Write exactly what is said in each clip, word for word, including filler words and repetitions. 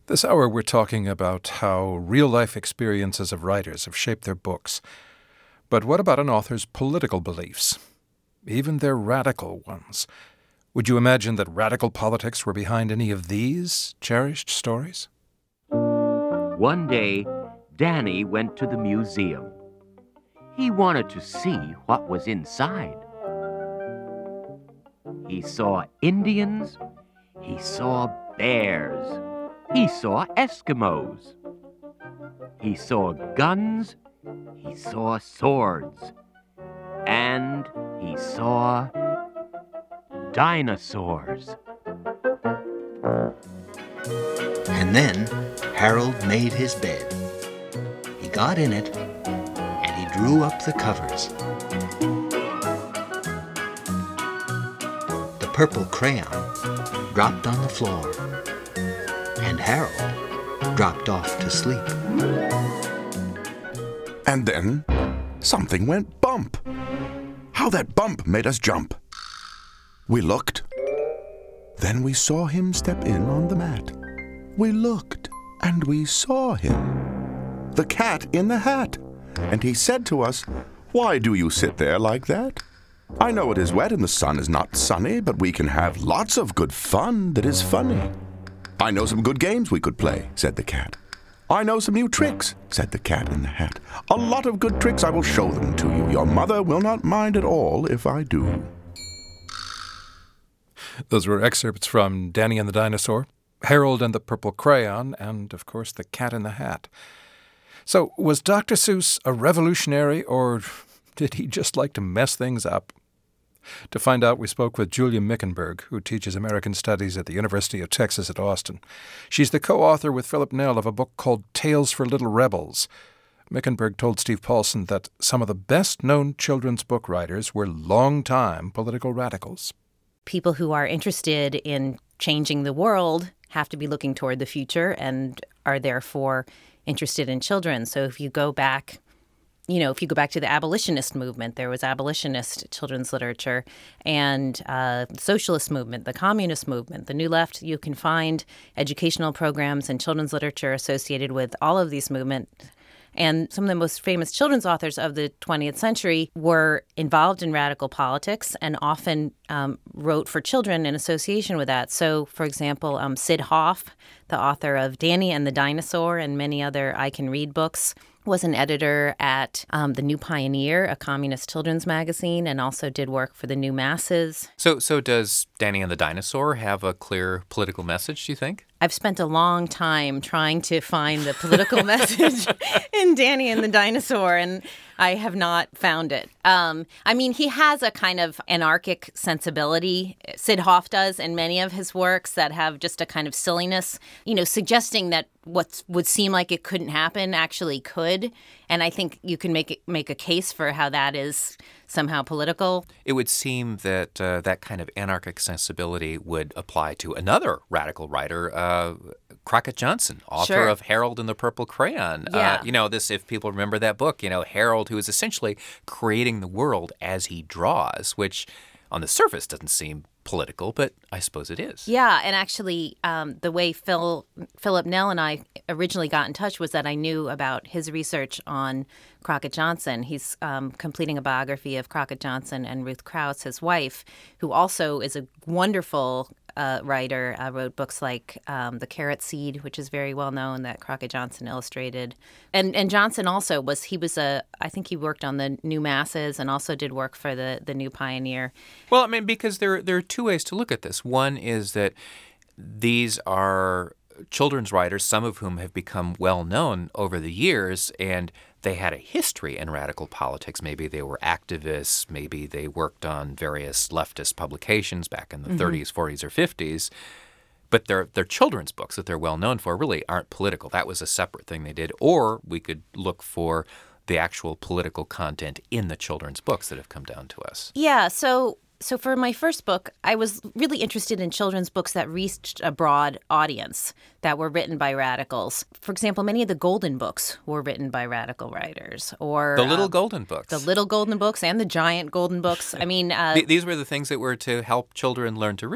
This hour we're talking about how real-life experiences of writers have shaped their books. But what about an author's political beliefs? Even their radical ones. Would you imagine that radical politics were behind any of these cherished stories? One day, Danny went to the museum. He wanted to see what was inside. He saw Indians. He saw bears. He saw Eskimos. He saw guns. He saw swords. And he saw dinosaurs. And then Harold made his bed. He got in it, and he drew up the covers. The purple crayon dropped on the floor, and Harold dropped off to sleep. And then something went bump. How that bump made us jump. We looked. Then we saw him step in on the mat. We looked, and we saw him. The cat in the hat. And he said to us, "Why do you sit there like that? I know it is wet and the sun is not sunny, but we can have lots of good fun that is funny." "I know some good games we could play," said the cat. "I know some new tricks," said the cat in the hat. "A lot of good tricks, I will show them to you. Your mother will not mind at all if I do." Those were excerpts from Danny and the Dinosaur, Harold and the Purple Crayon, and, of course, The Cat in the Hat. So, was Doctor Seuss a revolutionary, or did he just like to mess things up? To find out, we spoke with Julia Mickenberg, who teaches American Studies at the University of Texas at Austin. She's the co-author with Philip Nell of a book called Tales for Little Rebels. Mickenberg told Steve Paulson that some of the best-known children's book writers were long-time political radicals. People who are interested in changing the world have to be looking toward the future and are therefore interested in children. So if you go back, you know, if you go back to the abolitionist movement, there was abolitionist children's literature, and uh, the socialist movement, the communist movement, the New Left. You can find educational programs and children's literature associated with all of these movements. And some of the most famous children's authors of the twentieth century were involved in radical politics and often um, wrote for children in association with that. So, for example, um, Sid Hoff, the author of Danny and the Dinosaur and many other I Can Read books, was an editor at um, The New Pioneer, a communist children's magazine, and also did work for the New Masses. So, so does Danny and the Dinosaur have a clear political message, do you think? I've spent a long time trying to find the political message in Danny and the Dinosaur, and I have not found it. Um, I mean, he has a kind of anarchic sensibility. Sid Hoff does in many of his works that have just a kind of silliness, you know, suggesting that what would seem like it couldn't happen actually could. And I think you can make it, make a case for how that is somehow political. It would seem that uh, that kind of anarchic sensibility would apply to another radical writer, uh, Crockett Johnson, author Sure. of Harold and the Purple Crayon. Yeah. Uh, you know, this, if people remember that book, you know, Harold, who is essentially creating the world as he draws, which on the surface doesn't seem political, but I suppose it is. Yeah, and actually, um, the way Phil, Philip Nell and I originally got in touch was that I knew about his research on Crockett Johnson. He's um, completing a biography of Crockett Johnson and Ruth Krauss, his wife, who also is a wonderful uh, writer, uh, wrote books like um, The Carrot Seed, which is very well known, that Crockett Johnson illustrated. And and Johnson also was, he was a, I think he worked on the New Masses and also did work for the, the New Pioneer. Well, I mean, because there, there are two ways to look at this. One is that these are children's writers, some of whom have become well known over the years, and they had a history in radical politics. Maybe they were activists. Maybe they worked on various leftist publications back in the mm-hmm. thirties, forties, or fifties. But their their children's books that they're well known for really aren't political. That was a separate thing they did. Or we could look for the actual political content in the children's books that have come down to us. Yeah, so So for my first book, I was really interested in children's books that reached a broad audience, that were written by radicals. For example, many of the Golden Books were written by radical writers. Or The Little um, Golden Books. The Little Golden Books and the Giant Golden Books. I mean... Uh, Th- These were the things that were to help children learn to read.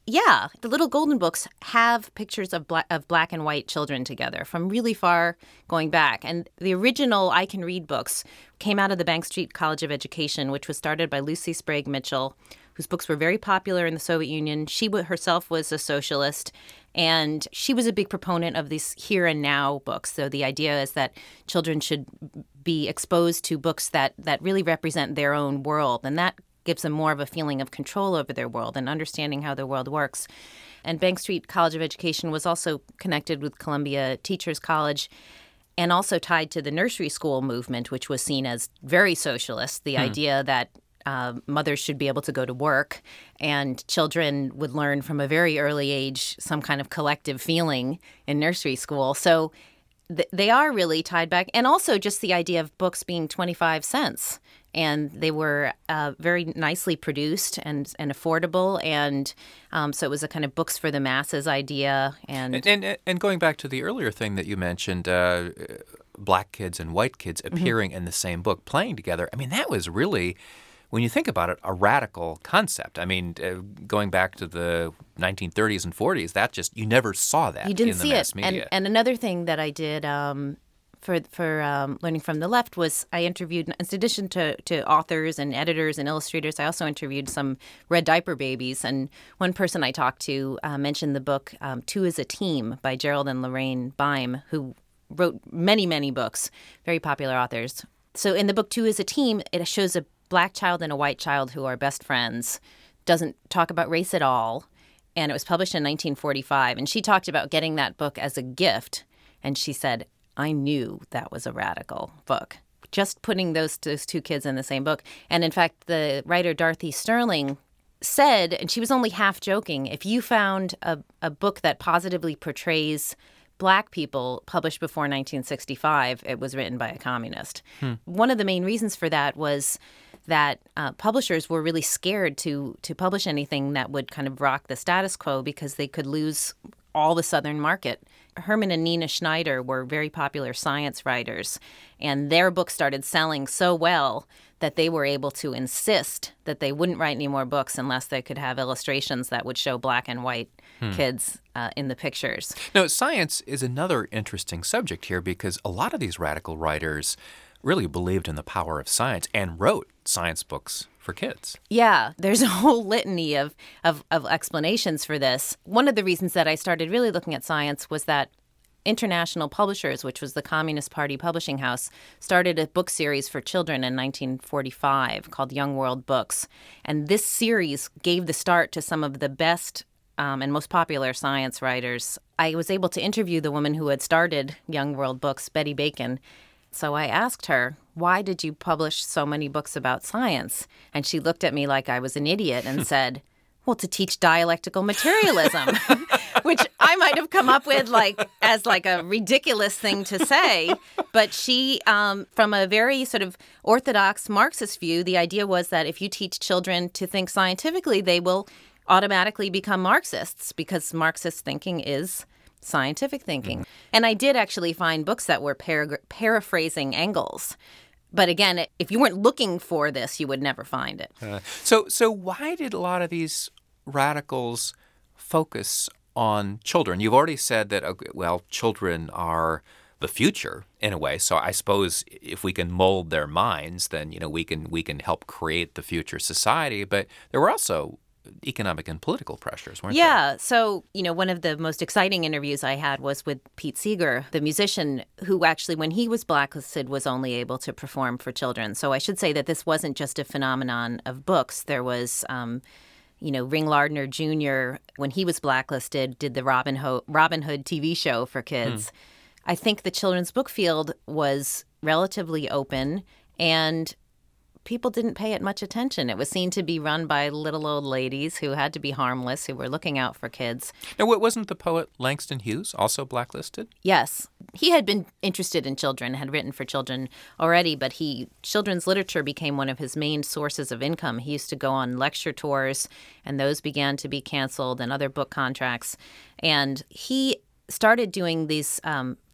Yeah, the Little Golden Books have pictures of black, of black and white children together from really far going back. And the original I Can Read books came out of the Bank Street College of Education, which was started by Lucy Sprague Mitchell, whose books were very popular in the Soviet Union. She herself was a socialist, and she was a big proponent of these here and now books. So the idea is that children should be exposed to books that, that really represent their own world, and that gives them more of a feeling of control over their world and understanding how their world works. And Bank Street College of Education was also connected with Columbia Teachers College and also tied to the nursery school movement, which was seen as very socialist, the hmm. idea that uh, mothers should be able to go to work and children would learn from a very early age some kind of collective feeling in nursery school. So th- they are really tied back. And also just the idea of books being twenty-five cents. And they were uh, very nicely produced and, and affordable. And um, so it was a kind of books for the masses idea. And and, and, and going back to the earlier thing that you mentioned, uh, black kids and white kids appearing mm-hmm. in the same book, playing together. I mean, that was really, when you think about it, a radical concept. I mean, uh, going back to the nineteen thirties and forties, that just, you never saw that you didn't in the see mass it. media. And, and another thing that I did um, for for um, Learning from the Left was I interviewed, in addition to, to authors and editors and illustrators, I also interviewed some red diaper babies. And one person I talked to uh, mentioned the book um, Two is a Team by Gerald and Lorraine Beim, who wrote many, many books, very popular authors. So in the book Two is a Team, it shows a black child and a white child who are best friends, doesn't talk about race at all. And it was published in nineteen forty-five. And she talked about getting that book as a gift. And she said, I knew that was a radical book, just putting those, those two kids in the same book. And in fact, the writer Dorothy Sterling said, and she was only half joking, if you found a, a book that positively portrays black people published before nineteen sixty-five, it was written by a communist. Hmm. One of the main reasons for that was that uh, publishers were really scared to to publish anything that would kind of rock the status quo because they could lose all the Southern market. Herman and Nina Schneider were very popular science writers, and their books started selling so well that they were able to insist that they wouldn't write any more books unless they could have illustrations that would show black and white hmm. kids uh, in the pictures. Now, science is another interesting subject here because a lot of these radical writers really believed in the power of science and wrote science books for kids. Yeah, there's a whole litany of, of, of explanations for this. One of the reasons that I started really looking at science was that International Publishers, which was the Communist Party publishing house, started a book series for children in nineteen forty-five called Young World Books. And this series gave the start to some of the best um, and most popular science writers. I was able to interview the woman who had started Young World Books, Betty Bacon. So I asked her, why did you publish so many books about science? And she looked at me like I was an idiot and said, well, to teach dialectical materialism, which I might have come up with like as like a ridiculous thing to say. But she, um, from a very sort of orthodox Marxist view, the idea was that if you teach children to think scientifically, they will automatically become Marxists because Marxist thinking is scientific thinking. Mm-hmm. And I did actually find books that were para- paraphrasing Engels. But again, if you weren't looking for this, you would never find it. Uh, so so why did a lot of these radicals focus on children? You've already said that, okay, well, children are the future in a way. So I suppose if we can mold their minds, then, you know, we can we can help create the future society. But there were also economic and political pressures, weren't yeah, there? Yeah. So, you know, one of the most exciting interviews I had was with Pete Seeger, the musician who actually, when he was blacklisted, was only able to perform for children. So I should say that this wasn't just a phenomenon of books. There was, um, you know, Ring Lardner Junior, when he was blacklisted, did the Robin, Ho- Robin Hood T V show for kids. Hmm. I think the children's book field was relatively open, and people didn't pay it much attention. It was seen to be run by little old ladies who had to be harmless, who were looking out for kids. Now, wasn't the poet Langston Hughes also blacklisted? Yes. He had been interested in children, had written for children already, but he children's literature became one of his main sources of income. He used to go on lecture tours, and those began to be canceled, and other book contracts. And he started doing these um,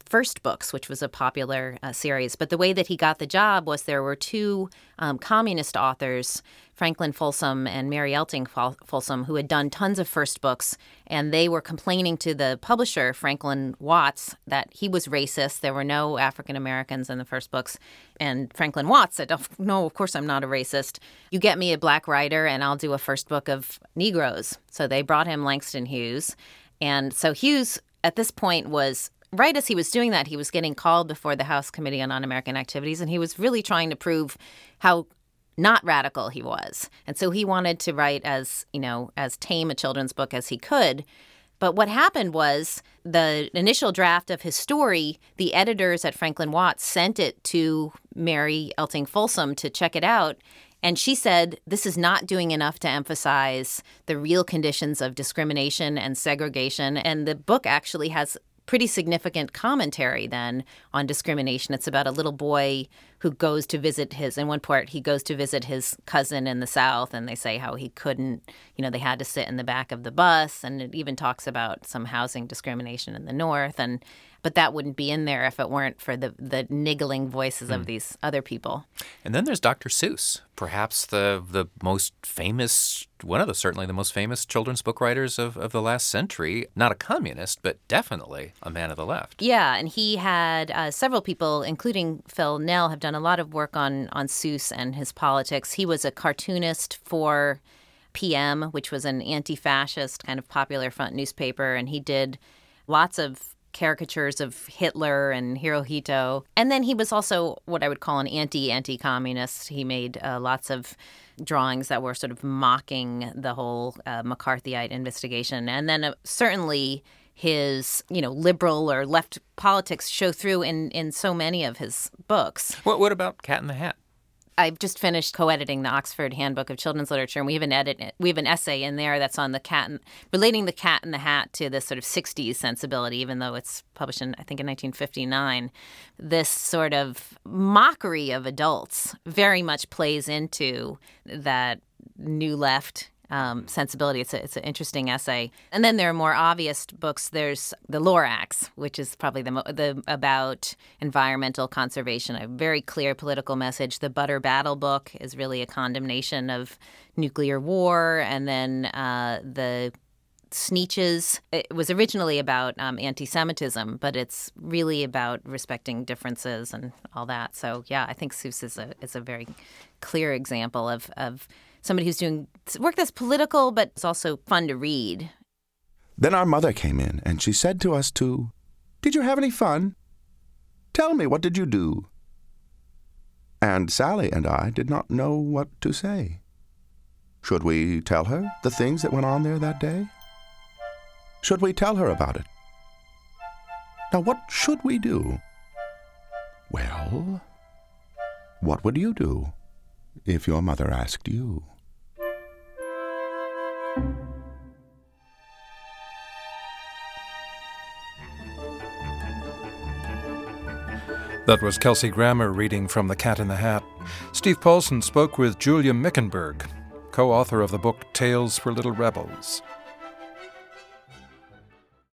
First Books, which was a popular uh, series. But the way that he got the job was there were two um, communist authors, Franklin Folsom and Mary Elting Folsom, who had done tons of First Books, and they were complaining to the publisher, Franklin Watts, that he was racist. There were no African Americans in the First Books. And Franklin Watts said, oh, no, of course I'm not a racist. You get me a black writer and I'll do a first book of Negroes. So they brought him Langston Hughes. And so Hughes, at this point, was right as he was doing that, he was getting called before the House Committee on Un-American Activities, and he was really trying to prove how not radical he was. And so he wanted to write as, you know, as tame a children's book as he could. But what happened was the initial draft of his story, the editors at Franklin Watts sent it to Mary Elting Folsom to check it out. And she said, this is not doing enough to emphasize the real conditions of discrimination and segregation. And the book actually has pretty significant commentary then on discrimination. It's about a little boy who goes to visit his, in one part, he goes to visit his cousin in the South, and they say how he couldn't, you know, they had to sit in the back of the bus. And it even talks about some housing discrimination in the North. And but that wouldn't be in there if it weren't for the, the niggling voices mm. of these other people. And then there's Doctor Seuss, perhaps the the most famous, one of the certainly the most famous children's book writers of, of the last century. Not a communist, but definitely a man of the left. Yeah, and he had uh, several people, including Phil Nell, have done a lot of work on, on Seuss and his politics. He was a cartoonist for P M, which was an anti-fascist kind of popular front newspaper, and he did lots of caricatures of Hitler and Hirohito. And then he was also what I would call an anti-anti-communist. He made uh, lots of drawings that were sort of mocking the whole uh, McCarthyite investigation. And then uh, certainly his, you know, liberal or left politics show through in, in so many of his books. What, what about Cat in the Hat? I've just finished co-editing the Oxford Handbook of Children's Literature, and we have an edit. We have an essay in there that's on the cat, and, relating the Cat in the Hat to this sort of sixties sensibility, even though it's published in, I think, in nineteen fifty-nine. This sort of mockery of adults very much plays into that new left Um, sensibility. It's a, it's an interesting essay. And then there are more obvious books. There's The Lorax, which is probably the, mo- the about environmental conservation, a very clear political message. The Butter Battle book is really a condemnation of nuclear war. And then uh, the Sneetches, it was originally about um, anti-Semitism, but it's really about respecting differences and all that. So, yeah, I think Seuss is a, is a very clear example of, of somebody who's doing work that's political, but it's also fun to read. Then our mother came in, and she said to us too, "Did you have any fun? Tell me, what did you do?" And Sally and I did not know what to say. Should we tell her the things that went on there that day? Should we tell her about it? Now, what should we do? Well, what would you do if your mother asked you? That was Kelsey Grammer reading from The Cat in the Hat. Steve Paulson spoke with Julia Mickenberg, co-author of the book Tales for Little Rebels.